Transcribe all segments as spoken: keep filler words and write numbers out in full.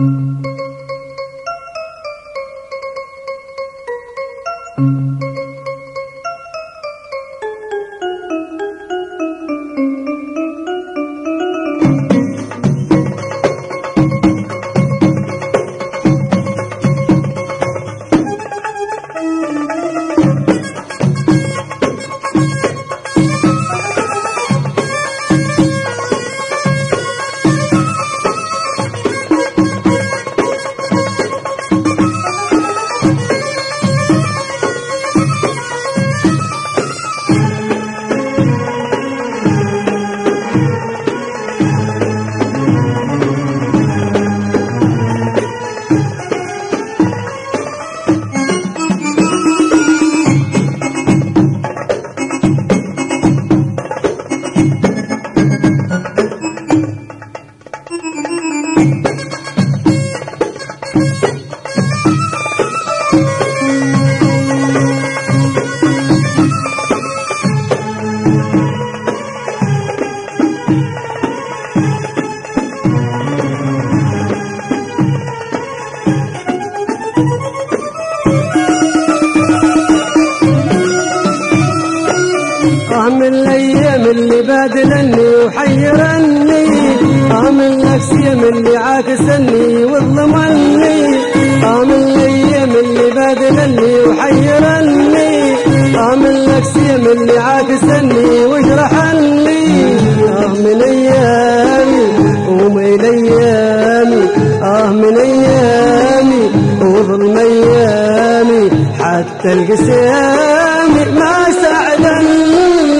من الايام اللي بادلني وحيرني، اه من الاكسيم اللي عاكسني وظلمني، اه من الايام اللي بادلني وحيرني، اه من الاكسيم اللي عاكسني وجرحني، اه من ايامي ومن ايامي، اه من ايامي وظلم ايامي، حتى القسام ما ساعدني.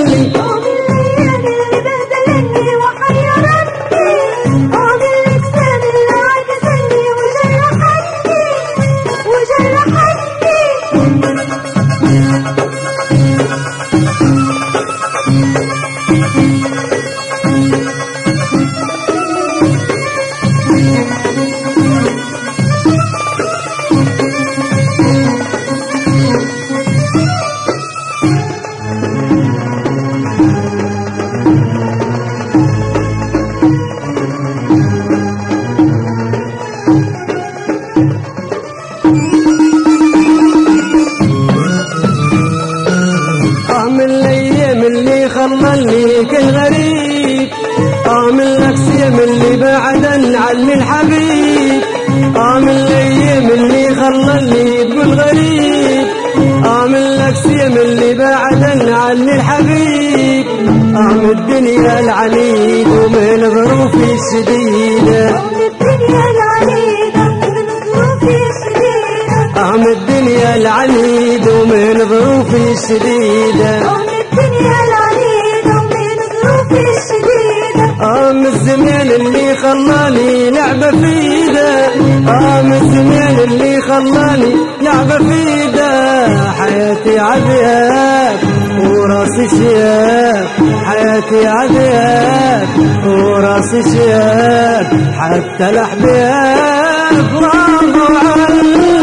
خلني كالغريب، اه من الاكسيم اللي بعدن عني الحبيب، اه من الايام اللي خلني تقول غريب، اه من الاكسيم اللي بعدن عني الحبيب، اه من الدنيا العنيد ومن ظروفي الشديدة، اه من الدنيا العنيد ومن ظروفي الشديدة، اه من الزمان اللي خلاني لعبة فيدا، اه من الزمان اللي خلاني لعبة فيدا، حياتي عذاب وراسي شياب، حياتي عذاب وراسي شياب، حتى الأحباب راضوا عني.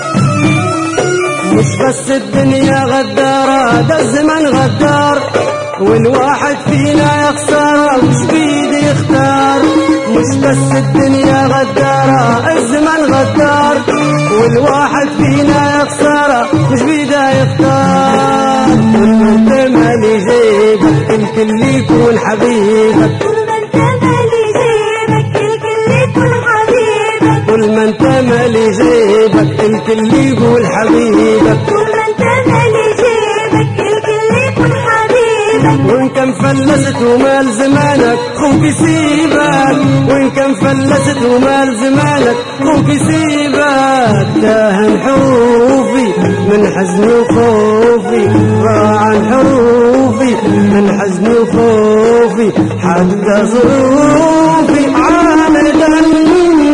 مش بس الدنيا غدارة، ده الزمن غدار، والواحد فينا يخسر مش بيده يختار، مش بس الدنيا غدارة الزمن غدار، والواحد فينا يخسر مش بيده يختار. طول ما انت مالي جيبك الكل يكون حبيبك، طول ما انت مالي جيبك الكل يقول حبيبك، طول ما انت مالي جيبك الكل يكون حبيبك. وان كان فلست ومال زمانك خوك يسيبك، وان كان فلست ومال زمانك خوك يسيبك. تاهن حروفي من حزني وخوفي، ضاعن حروفي من حزني وخوفي، حتى ظروفي عاندني.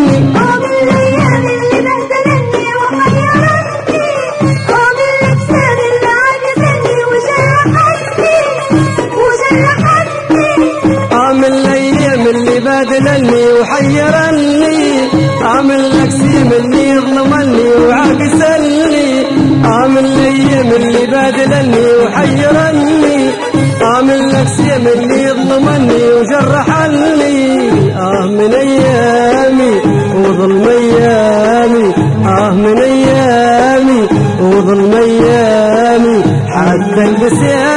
بادلني وحيرني، عامل لك سيم اللي يظلمني وعاكسني، عامل الايام اللي بادلني وحيرني، عامل لك سيم اللي يظلمني وجرحني. اه من ايامي وظلم ايامي، اه من ايامي وظلم ايامي، حتى البس